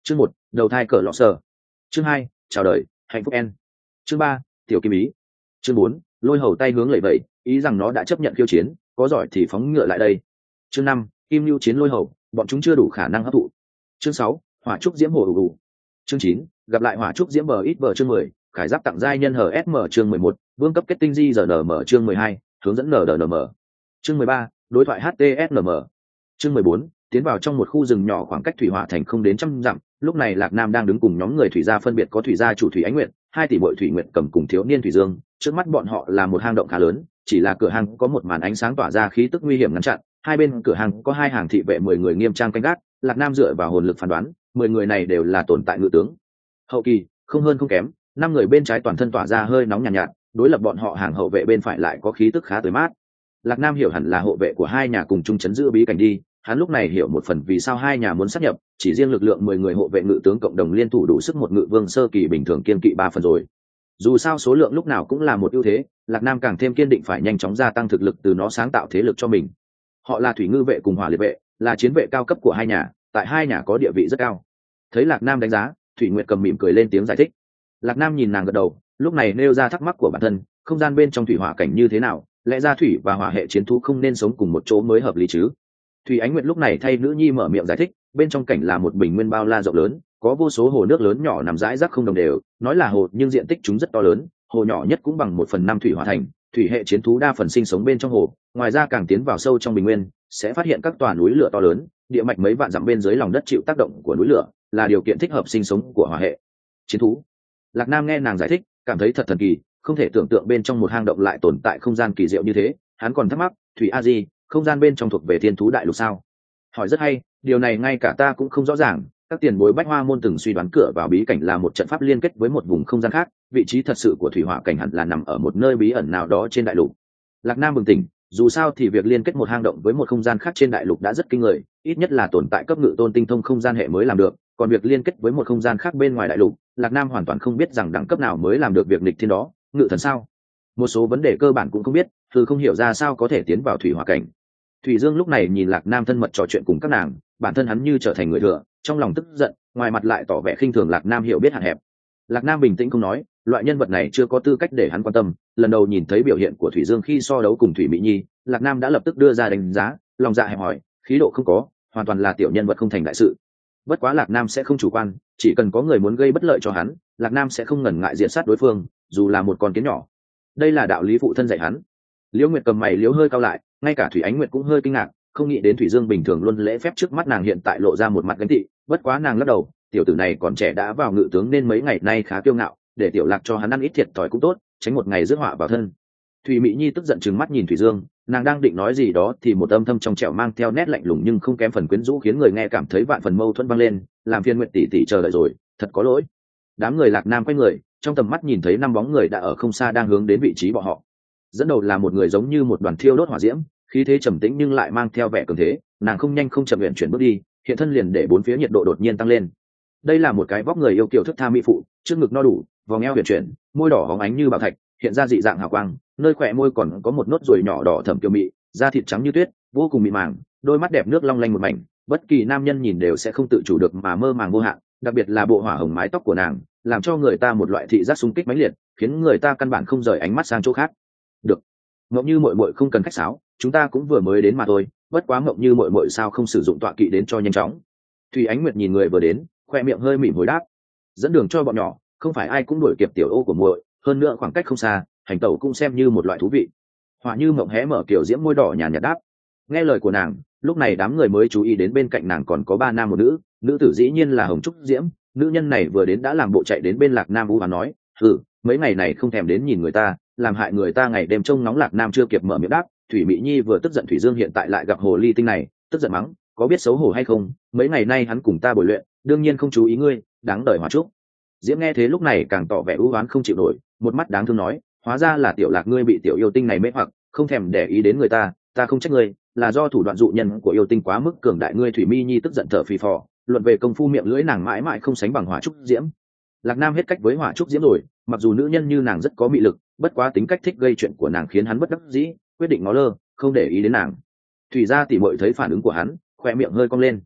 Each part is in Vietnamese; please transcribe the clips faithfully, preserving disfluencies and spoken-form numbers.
Chương một, đầu thai cỡ lọ sờ. Chương hai, chào đời hạnh phúc en. Chương ba, tiểu kim ý. Chương bốn, lôi hầu tay hướng lẩy vẩy, ý rằng nó đã chấp nhận khiêu chiến, có giỏi thì phóng ngựa lại đây. Chương năm, kim lưu chiến lôi hầu, bọn chúng chưa đủ khả năng hấp thụ. Chương sáu, hỏa trúc diễm hồ ù ù. Chương chín, gặp lại hỏa trúc diễm bờ ít bờ. Chương mười, khải giáp tặng giai nhân hờ ét em. Chương mười một, vương cấp kết tinh di giờ nm. Chương mười hai, hướng dẫn en đê en em. Chương mười ba, đối thoại hát tê ét en em. Chương mười bốn, tiến vào trong một khu rừng nhỏ khoảng cách thủy hỏa thành không đến trăm dặm. Lúc này Lạc Nam đang đứng cùng nhóm người thủy gia, phân biệt có thủy gia chủ Thủy Ánh Nguyệt, hai tỷ muội Thủy Nguyệt Cầm cùng thiếu niên Thủy Dương. Trước mắt bọn họ là một hang động khá lớn, chỉ là cửa hang có một màn ánh sáng tỏa ra khí tức nguy hiểm ngăn chặn. Hai bên cửa hang có hai hàng thị vệ mười người nghiêm trang canh gác. Lạc Nam dựa vào hồn lực phán đoán, mười người này đều là tồn tại ngự tướng hậu kỳ, không hơn không kém. Năm người bên trái toàn thân tỏa ra hơi nóng nhàn nhạt, nhạt, đối lập bọn họ hàng hậu vệ bên phải lại có khí tức khá tươi mát. Lạc Nam hiểu hẳn là hộ vệ của hai nhà cùng chung chấn giữ bí cảnh đi. Hắn lúc này hiểu một phần vì sao hai nhà muốn sát nhập, chỉ riêng lực lượng mười người hộ vệ ngự tướng cộng đồng liên thủ đủ sức một ngự vương sơ kỳ bình thường kiên kỵ ba phần rồi. Dù sao số lượng lúc nào cũng là một ưu thế, Lạc Nam càng thêm kiên định phải nhanh chóng gia tăng thực lực, từ nó sáng tạo thế lực cho mình. Họ là thủy ngư vệ cùng hỏa liệt vệ, là chiến vệ cao cấp của hai nhà, tại hai nhà có địa vị rất cao. Thấy Lạc Nam đánh giá, Thủy Nguyệt Cầm mỉm cười lên tiếng giải thích. Lạc Nam nhìn nàng gật đầu, lúc này nêu ra thắc mắc của bản thân, không gian bên trong thủy hỏa cảnh như thế nào, lẽ ra thủy và hỏa hệ chiến thú không nên sống cùng một chỗ mới hợp lý chứ. Thủy Ánh Nguyệt lúc này thay nữ nhi mở miệng giải thích, bên trong cảnh là một bình nguyên bao la rộng lớn, có vô số hồ nước lớn nhỏ nằm rải rác không đồng đều, nói là hồ nhưng diện tích chúng rất to lớn, hồ nhỏ nhất cũng bằng một phần năm thủy hỏa thành, thủy hệ chiến thú đa phần sinh sống bên trong hồ. Ngoài ra càng tiến vào sâu trong bình nguyên, sẽ phát hiện các tòa núi lửa to lớn, địa mạch mấy vạn dặm bên dưới lòng đất chịu tác động của núi lửa, là điều kiện thích hợp sinh sống của hỏa hệ chiến thú. Lạc Nam nghe nàng giải thích, cảm thấy thật thần kỳ, không thể tưởng tượng bên trong một hang động lại tồn tại không gian kỳ diệu như thế. Hắn còn thắc mắc, Thủy A Di, không gian bên trong thuộc về thiên thú đại lục sao? Hỏi rất hay, điều này ngay cả ta cũng không rõ ràng. Các tiền bối Bách Hoa môn từng suy đoán cửa vào bí cảnh là một trận pháp liên kết với một vùng không gian khác, vị trí thật sự của thủy hỏa cảnh hẳn là nằm ở một nơi bí ẩn nào đó trên đại lục. Lạc Nam bừng tỉnh, dù sao thì việc liên kết một hang động với một không gian khác trên đại lục đã rất kinh người, ít nhất là tồn tại cấp ngự tôn tinh thông không gian hệ mới làm được, còn việc liên kết với một không gian khác bên ngoài đại lục, Lạc Nam hoàn toàn không biết rằng đẳng cấp nào mới làm được việc nghịch thiên đó. Ngự thần sao? Một số vấn đề cơ bản cũng không biết, từ không hiểu ra sao có thể tiến vào thủy hỏa cảnh. Thủy Dương lúc này nhìn Lạc Nam thân mật trò chuyện cùng các nàng, bản thân hắn như trở thành người thừa, trong lòng tức giận, ngoài mặt lại tỏ vẻ khinh thường Lạc Nam hiểu biết hạn hẹp. Lạc Nam bình tĩnh không nói, loại nhân vật này chưa có tư cách để hắn quan tâm. Lần đầu nhìn thấy biểu hiện của Thủy Dương khi so đấu cùng Thủy Mỹ Nhi, Lạc Nam đã lập tức đưa ra đánh giá, lòng dạ hẹp hòi, khí độ không có, hoàn toàn là tiểu nhân vật không thành đại sự. Bất quá Lạc Nam sẽ không chủ quan, chỉ cần có người muốn gây bất lợi cho hắn, Lạc Nam sẽ không ngần ngại diện sát đối phương, dù là một con kiến nhỏ. Đây là đạo lý phụ thân dạy hắn. Liễu Nguyệt Cầm mày liễu hơi cao lại, ngay cả Thủy Ánh Nguyệt cũng hơi kinh ngạc, không nghĩ đến Thủy Dương bình thường luôn lễ phép trước mắt nàng hiện tại lộ ra một mặt gánh tị. Bất quá nàng lắc đầu, tiểu tử này còn trẻ đã vào ngự tướng nên mấy ngày nay khá kiêu ngạo, để tiểu Lạc cho hắn ăn ít thiệt thòi cũng tốt, tránh một ngày rước họa vào thân. Thủy Mỹ Nhi tức giận trừng mắt nhìn Thủy Dương, nàng đang định nói gì đó thì một âm thâm trong trẻo mang theo nét lạnh lùng nhưng không kém phần quyến rũ khiến người nghe cảm thấy vạn phần mâu thuẫn vang lên, làm phiền Nguyệt tỷ tỷ chờ đợi rồi, thật có lỗi. Đám người Lạc Nam quay người, trong tầm mắt nhìn thấy năm bóng người đã ở không xa đang hướng đến vị trí bọn họ. Dẫn đầu là một người giống như một đoàn thiêu đốt hỏa diễm, khí thế trầm tĩnh nhưng lại mang theo vẻ cường thế, nàng không nhanh không chậm luyện chuyển bước đi, hiện thân liền để bốn phía nhiệt độ đột nhiên tăng lên. Đây là một cái vóc người yêu kiều thức tha mỹ phụ, trước ngực no đủ, vòng eo huyền chuyển, môi đỏ hóng ánh như bảo thạch, hiện ra dị dạng hào quang, nơi khỏe môi còn có một nốt ruồi nhỏ đỏ thẫm kiều mị, da thịt trắng như tuyết, vô cùng mịn màng, đôi mắt đẹp nước long lanh một mảnh, bất kỳ nam nhân nhìn đều sẽ không tự chủ được mà mơ màng vô hạn, đặc biệt là bộ hỏa hồng mái tóc của nàng, làm cho người ta một loại thị giác xung kích mãnh liệt, khiến người ta căn bản không rời ánh mắt sang chỗ khác. Được, Ngộng Như muội muội không cần khách sáo, chúng ta cũng vừa mới đến mà thôi, bất quá Ngộng Như muội muội sao không sử dụng tọa kỵ đến cho nhanh chóng. Thủy Ánh Nguyệt nhìn người vừa đến, khoe miệng hơi mỉm hồi đáp, dẫn đường cho bọn nhỏ, không phải ai cũng đuổi kịp tiểu ô của muội, hơn nữa khoảng cách không xa, hành tẩu cũng xem như một loại thú vị. Họa Như Mộng hé mở kiểu diễm môi đỏ nhàn nhạt đáp. Nghe lời của nàng, lúc này đám người mới chú ý đến bên cạnh nàng còn có ba nam một nữ, nữ tử dĩ nhiên là Hồng Trúc Diễm. Nữ nhân này vừa đến đã làm bộ chạy đến bên Lạc Nam u và nói, hừ, mấy ngày này không thèm đến nhìn người ta, làm hại người ta ngày đêm trông nóng. Lạc Nam chưa kịp mở miệng đáp, Thủy Mỹ Nhi vừa tức giận Thủy Dương hiện tại lại gặp hồ ly tinh này, tức giận mắng, có biết xấu hổ hay không, mấy ngày nay hắn cùng ta bồi luyện, đương nhiên không chú ý ngươi, đáng đời Hỏa Trúc Diễm nghe thế lúc này càng tỏ vẻ ưu oán không chịu nổi, một mắt đáng thương nói, hóa ra là tiểu Lạc ngươi bị tiểu yêu tinh này mê hoặc, không thèm để ý đến người ta, ta không trách ngươi, là do thủ đoạn dụ nhân của yêu tinh quá mức cường đại. Ngươi Thủy Mi Nhi tức giận thở phì phò, luận về công phu miệng lưỡi nàng mãi mãi không sánh bằng Hỏa Trúc Diễm. Lạc Nam hết cách với Hỏa Trúc Diễm rồi, mặc dù nữ nhân như nàng rất có mị lực, bất quá tính cách thích gây chuyện của nàng khiến hắn bất đắc dĩ, quyết định ngó lơ, không để ý đến nàng. Thủy gia tỷ muội thấy phản ứng của hắn, khoe miệng hơi cong lên.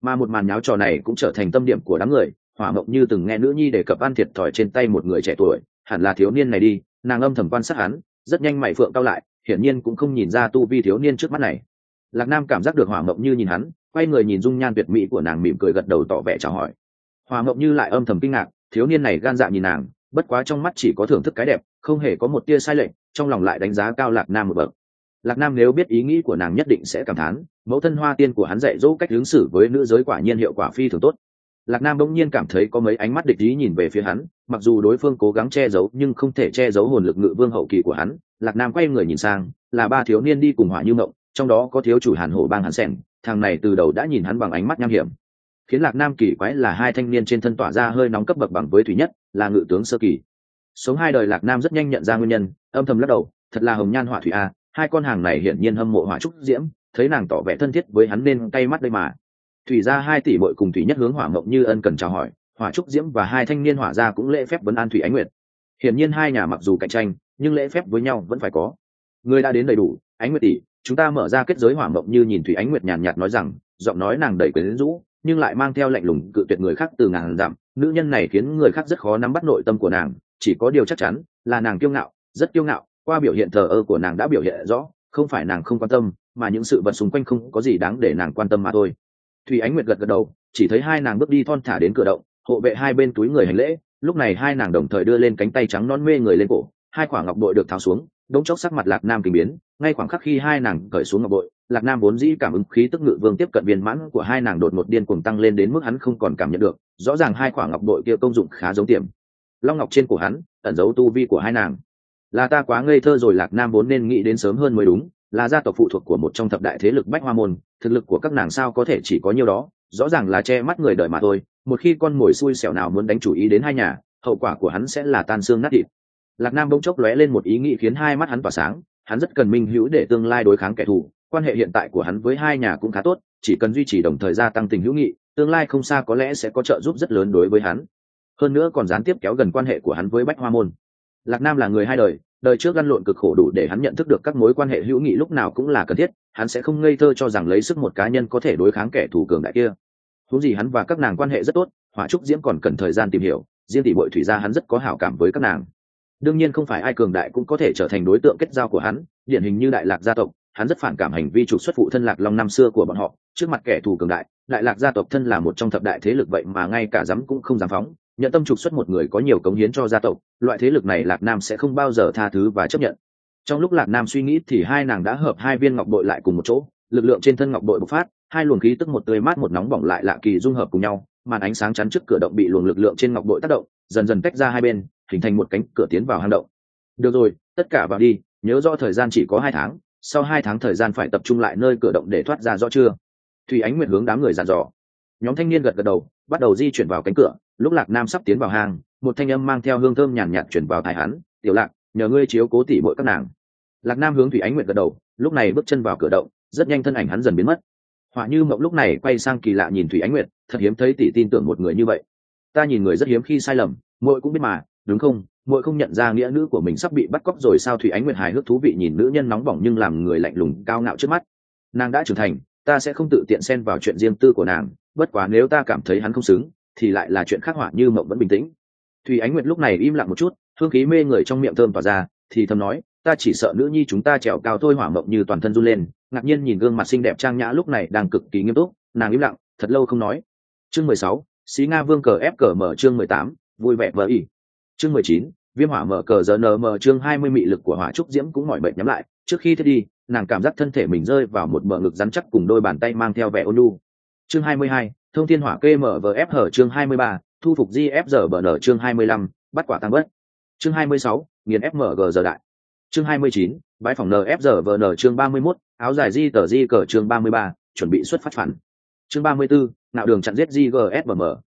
mà một màn nháo trò này cũng trở thành tâm điểm của đám người. Hỏa Mộng Như từng nghe nữ nhi đề cập ăn thiệt thòi trên tay một người trẻ tuổi, hẳn là thiếu niên này đi, nàng âm thầm quan sát hắn, rất nhanh mày phượng cao lại, hiển nhiên cũng không nhìn ra tu vi thiếu niên trước mắt này. Lạc Nam cảm giác được Hỏa Mộng Như nhìn hắn, quay người nhìn dung nhan tuyệt mỹ của nàng, mỉm cười gật đầu tỏ vẻ chào hỏi. Hỏa Mộng Như lại âm thầm kinh ngạc, thiếu niên này gan dạ nhìn nàng, bất quá trong mắt chỉ có thưởng thức cái đẹp, không hề có một tia sai lệch, trong lòng lại đánh giá cao Lạc Nam một bậc. Lạc Nam nếu biết ý nghĩ của nàng nhất định sẽ cảm thán, mẫu thân Hoa Tiên của hắn dạy dỗ cách ứng xử với nữ giới quả nhiên hiệu quả phi thường tốt. Lạc Nam bỗng nhiên cảm thấy có mấy ánh mắt địch ý nhìn về phía hắn, mặc dù đối phương cố gắng che giấu nhưng không thể che giấu hồn lực ngự vương hậu kỳ của hắn. Lạc Nam quay người nhìn sang, là ba thiếu niên đi cùng Hỏa Như Mộng, trong đó có thiếu chủ Hàn Hổ Bang Hàn Sẻn, thằng này từ đầu đã nhìn hắn bằng ánh mắt nham hiểm. Khiến Lạc Nam kỳ quái là hai thanh niên trên thân tỏa ra hơi nóng cấp bậc bằng với Thủy Nhất, là ngự tướng sơ kỳ. Sống hai đời Lạc Nam rất nhanh nhận ra nguyên nhân, âm thầm lắc đầu, thật là hồng nhan hỏa thủy a, hai con hàng này hiển nhiên hâm mộ Hỏa Trúc Diễm, thấy nàng tỏ vẻ thân thiết với hắn nên cay mắt đây mà. Thủy gia hai tỷ muội cùng Thủy Nhất hướng Hỏa Mộng Như ân cần chào hỏi, Hỏa Trúc Diễm và hai thanh niên Hỏa gia cũng lễ phép vấn an Thủy Ánh Nguyệt. Hiển nhiên hai nhà mặc dù cạnh tranh, nhưng lễ phép với nhau vẫn phải có. Người đã đến đầy đủ, Ánh Nguyệt tỷ, chúng ta mở ra kết giới. Hỏa Mộng Như nhìn Thủy Ánh Nguyệt nhàn nhạt nói rằng, giọng nói nàng đầy quyến rũ, nhưng lại mang theo lạnh lùng cự tuyệt người khác từ ngàn dặm. Nữ nhân này khiến người khác rất khó nắm bắt nội tâm của nàng, chỉ có điều chắc chắn là nàng kiêu ngạo, rất kiêu ngạo. Qua biểu hiện thờ ơ của nàng đã biểu hiện rõ, không phải nàng không quan tâm, mà những sự vật xung quanh không có gì đáng để nàng quan tâm mà thôi. Thủy Ánh Nguyệt gật gật đầu, chỉ thấy hai nàng bước đi thon thả đến cửa động, hộ vệ hai bên túi người hành lễ. Lúc này hai nàng đồng thời đưa lên cánh tay trắng non mê người lên cổ, hai khoảng ngọc bội được tháo xuống, đống chốc sắc mặt Lạc Nam kinh biến. Ngay khoảng khắc khi hai nàng cởi xuống ngọc bội, Lạc Nam vốn dĩ cảm ứng khí tức ngự vương tiếp cận viên mãn của hai nàng đột ngột điên cuồng tăng lên đến mức hắn không còn cảm nhận được. Rõ ràng hai khoảng ngọc bội kia công dụng khá giống tiềm long ngọc trên cổ hắn, ẩn giấu tu vi của hai nàng. Là ta quá ngây thơ rồi, Lạc Nam vốn nên nghĩ đến sớm hơn mới đúng, là gia tộc phụ thuộc của một trong thập đại thế lực Bách Hoa môn, thực lực của các nàng sao có thể chỉ có nhiêu đó, rõ ràng là che mắt người đời mà thôi. Một khi con mồi xui xẻo nào muốn đánh chủ ý đến hai nhà, hậu quả của hắn sẽ là tan xương nát thịt. Lạc Nam bỗng chốc lóe lên một ý nghĩ khiến hai mắt hắn tỏa sáng, hắn rất cần minh hữu để tương lai đối kháng kẻ thù. Quan hệ hiện tại của hắn với hai nhà cũng khá tốt, chỉ cần duy trì đồng thời gia tăng tình hữu nghị, tương lai không xa có lẽ sẽ có trợ giúp rất lớn đối với hắn, hơn nữa còn gián tiếp kéo gần quan hệ của hắn với Bách Hoa môn. Lạc Nam là người hai đời, đời trước lăn lộn cực khổ đủ để hắn nhận thức được các mối quan hệ hữu nghị lúc nào cũng là cần thiết, hắn sẽ không ngây thơ cho rằng lấy sức một cá nhân có thể đối kháng kẻ thù cường đại kia. Huống gì hắn và các nàng quan hệ rất tốt, Hỏa Trúc Diễm còn cần thời gian tìm hiểu, riêng tỷ muội Thủy gia hắn rất có hảo cảm với các nàng. Đương nhiên không phải ai cường đại cũng có thể trở thành đối tượng kết giao của hắn, điển hình như Đại Lạc gia tộc, hắn rất phản cảm hành vi trục xuất phụ thân Lạc Long năm xưa của bọn họ, trước mặt kẻ thù cường đại, Đại Lạc gia tộc thân là một trong thập đại thế lực vậy mà ngay cả dám cũng không dám phóng, nhận tâm trục xuất một người có nhiều cống hiến cho gia tộc, loại thế lực này Lạc Nam sẽ không bao giờ tha thứ và chấp nhận. Trong lúc Lạc Nam suy nghĩ thì hai nàng đã hợp hai viên ngọc bội lại cùng một chỗ, lực lượng trên thân ngọc bội bộc phát, hai luồng khí tức một tươi mát một nóng bỏng lại lạ kỳ dung hợp cùng nhau, màn ánh sáng chắn trước cửa động bị luồng lực lượng trên ngọc bội tác động, dần dần tách ra hai bên, hình thành một cánh cửa tiến vào hang động. Được rồi, tất cả vào đi, nhớ rõ thời gian chỉ có hai tháng, sau hai tháng thời gian phải tập trung lại nơi cửa động để thoát ra, rõ chưa? Thủy Ánh Nguyệt hướng đám người dặn dò. Nhóm thanh niên gật gật đầu, bắt đầu di chuyển vào cánh cửa. Lúc Lạc Nam sắp tiến vào hang, một thanh âm mang theo hương thơm nhàn nhạt chuyển vào tai hắn, "Tiểu Lạc, nhờ ngươi chiếu cố tỉ muội các nàng." Lạc Nam hướng Thủy Ánh Nguyệt gật đầu, lúc này bước chân vào cửa động, rất nhanh thân ảnh hắn dần biến mất. Hỏa Như Mộng lúc này quay sang kỳ lạ nhìn Thủy Ánh Nguyệt, thật hiếm thấy tỷ tin tưởng một người như vậy. Ta nhìn người rất hiếm khi sai lầm, muội cũng biết mà, đúng không? Muội không nhận ra nghĩa nữ của mình sắp bị bắt cóc rồi sao? Thủy Ánh Nguyệt hài hước thú vị nhìn nữ nhân nóng bỏng nhưng làm người lạnh lùng cao ngạo trước mắt. Nàng đã trưởng thành, ta sẽ không tự tiện xen vào chuyện riêng tư của nàng, bất quá nếu ta cảm thấy hắn không xứng, thì lại là chuyện khác. Hỏa Như Mộng vẫn bình tĩnh. Thủy Ánh Nguyệt lúc này im lặng một chút, hương khí mê người trong miệng thơm tỏa ra, thì thầm nói, ta chỉ sợ nữ nhi chúng ta trèo cao thôi. Hỏa Mộng Như toàn thân run lên, ngạc nhiên nhìn gương mặt xinh đẹp trang nhã lúc này đang cực kỳ nghiêm túc, nàng im lặng thật lâu không nói. Chương mười sáu, Xí Nga Vương cờ ép cờ mở. Chương mười tám, vui vẻ vợ ỉ. Chương mười chín, Viêm Hỏa mở cờ giờ nm. Chương hai mươi, mị lực của Hỏa Trúc Diễm cũng mỏi mệt nhắm lại, trước khi thiết đi, nàng cảm giác thân thể mình rơi vào một bờ ngực rắn chắc cùng đôi bàn tay mang theo vẻ ôn nhu. Chương hai mươi hai, Thông Thiên Hỏa kê mở vờ ép hở. Chương hai mươi ba, Thu phục giê ép giờ bờ nở. Chương hai mươi lăm, Bắt quả tăng bất. Chương hai mươi sáu, Nghiền ép em giê giờ đại. Chương hai mươi chín, Bãi phòng en ép giờ vê en. Chương ba mươi mốt, Áo dài di tờ di cờ. Chương ba mươi ba, Chuẩn bị xuất phát phản. Chương ba mươi tư, Nạo đường chặn giết giê giê ét bê em.